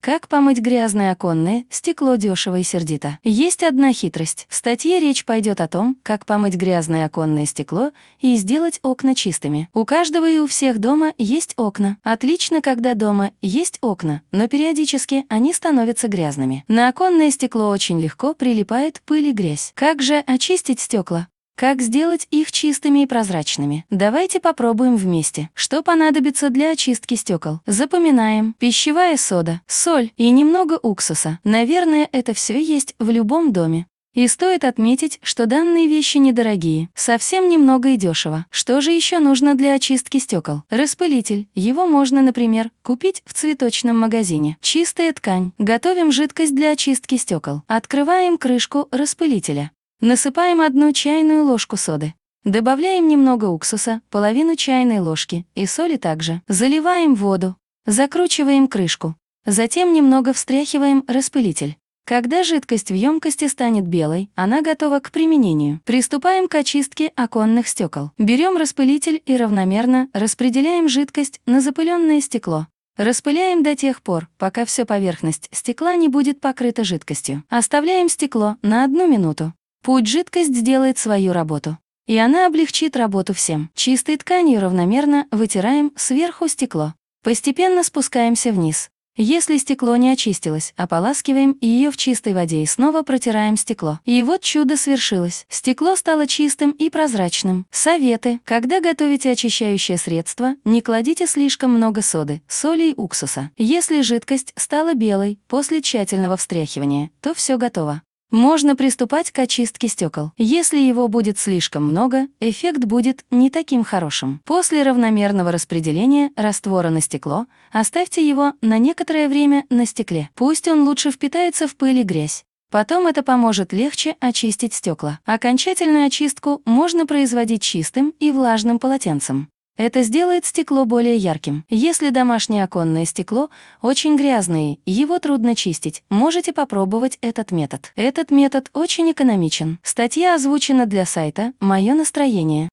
Как помыть грязное оконное стекло дешево и сердито? Есть одна хитрость. В статье речь пойдет о том, как помыть грязное оконное стекло и сделать окна чистыми. У каждого и у всех дома есть окна. Отлично, когда дома есть окна, но периодически они становятся грязными. На оконное стекло очень легко прилипает пыль и грязь. Как же очистить стекла? Как сделать их чистыми и прозрачными? Давайте попробуем вместе. Что понадобится для очистки стекол? Запоминаем. Пищевая сода, соль и немного уксуса. Наверное, это все есть в любом доме. И стоит отметить, что данные вещи недорогие, совсем немного и дешево. Что же еще нужно для очистки стекол? Распылитель. Его можно, например, купить в цветочном магазине. Чистая ткань. Готовим жидкость для очистки стекол. Открываем крышку распылителя. Насыпаем 1 чайную ложку соды. Добавляем немного уксуса, половину чайной ложки и соли также. Заливаем воду. Закручиваем крышку. Затем немного встряхиваем распылитель. Когда жидкость в емкости станет белой, она готова к применению. Приступаем к очистке оконных стекол. Берем распылитель и равномерно распределяем жидкость на запыленное стекло. Распыляем до тех пор, пока вся поверхность стекла не будет покрыта жидкостью. Оставляем стекло на 1 минуту. Пусть жидкость сделает свою работу, и она облегчит работу всем. Чистой тканью равномерно вытираем сверху стекло. Постепенно спускаемся вниз. Если стекло не очистилось, ополаскиваем ее в чистой воде и снова протираем стекло. И вот чудо свершилось. Стекло стало чистым и прозрачным. Советы. Когда готовите очищающее средство, не кладите слишком много соды, соли и уксуса. Если жидкость стала белой после тщательного встряхивания, то все готово. Можно приступать к очистке стекол. Если его будет слишком много, эффект будет не таким хорошим. После равномерного распределения раствора на стекло оставьте его на некоторое время на стекле. Пусть он лучше впитается в пыль и грязь. Потом это поможет легче очистить стекла. Окончательную очистку можно производить чистым и влажным полотенцем. Это сделает стекло более ярким. Если домашнее оконное стекло очень грязное, его трудно чистить, можете попробовать этот метод. Этот метод очень экономичен. Статья озвучена для сайта «Мое настроение».